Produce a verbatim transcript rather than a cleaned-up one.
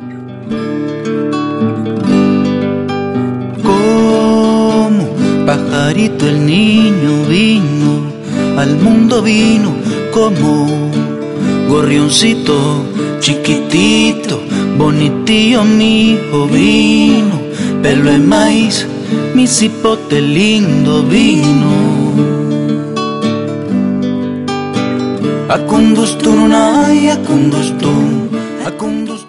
Como pajarito el niño vino, al mundo vino como gorrioncito chiquitito, bonitillo mi hijo vino, pelo de maíz, mi cipote lindo vino. Akundustun unay, akundustun, akundustun.